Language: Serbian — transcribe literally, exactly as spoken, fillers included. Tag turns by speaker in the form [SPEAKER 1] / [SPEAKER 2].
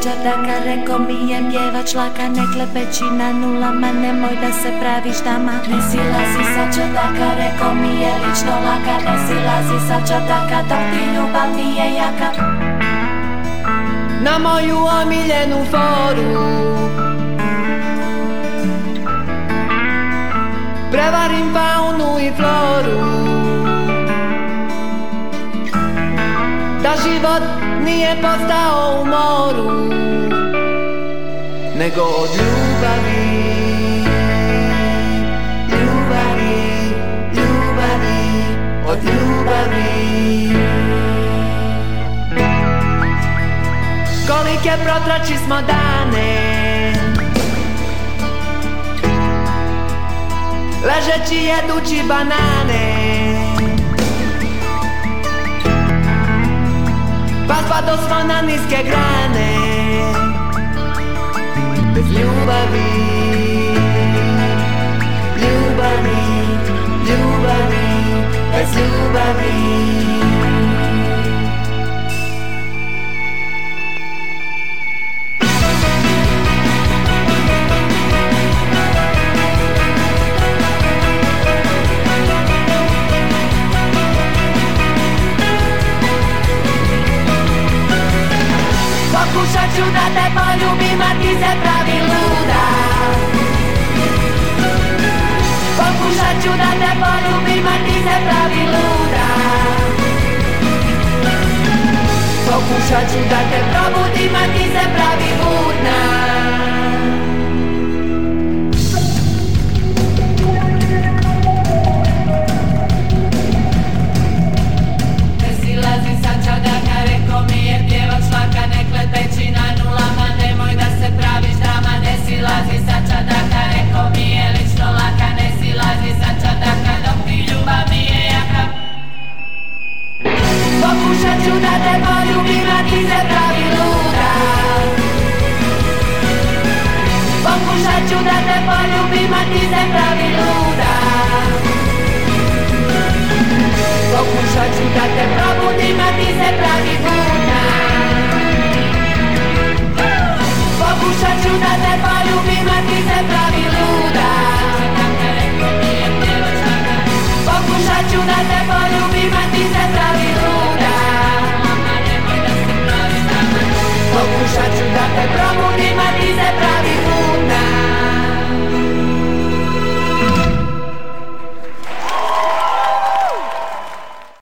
[SPEAKER 1] čardaka, reko mi je pjevač laka, ne klepeći na nulama, nemoj da se praviš dama. Ne silazi sa čardaka, reko mi je lično laka, ne silazi sa čardaka, dok ti ljubav nije jaka.
[SPEAKER 2] Na moju omiljenu foru prevarim faunu i floru, da život nije postao u moru, nego od ljubavi, ljubavi, ljubavi, od ljubavi. Kolike protrači smo dane, ležeći jedući banane, pa spado smo na niske grane, bez ljubavi, ljubavi, ljubavi, bez ljubavi. Pokušat ću da te poljubim, a ti se pravi luda. Pokušat ću da te poljubim, a ti se pravi luda. Pokušat ću da te probudim, a ti se pravi budna. Ne silazi sa čardaka, reko mi je pjevač laka, ne klepeći na nulama, nemoj da se praviš dama. Ne silazi sa čardaka, reko mi je lično laka, ne silazi sa čardaka, dok ti ljubav nije jaka. Pokušat ću da te poljubim, a ti se pravi luda. Pokušat ću da te poljubim, a ti se pravi luda. Pokušat ću da te probudim, a ti se pravi budna. Pokušat ću da te poljubim, a ti se pravi luda. Pokušat ću da te poljubim,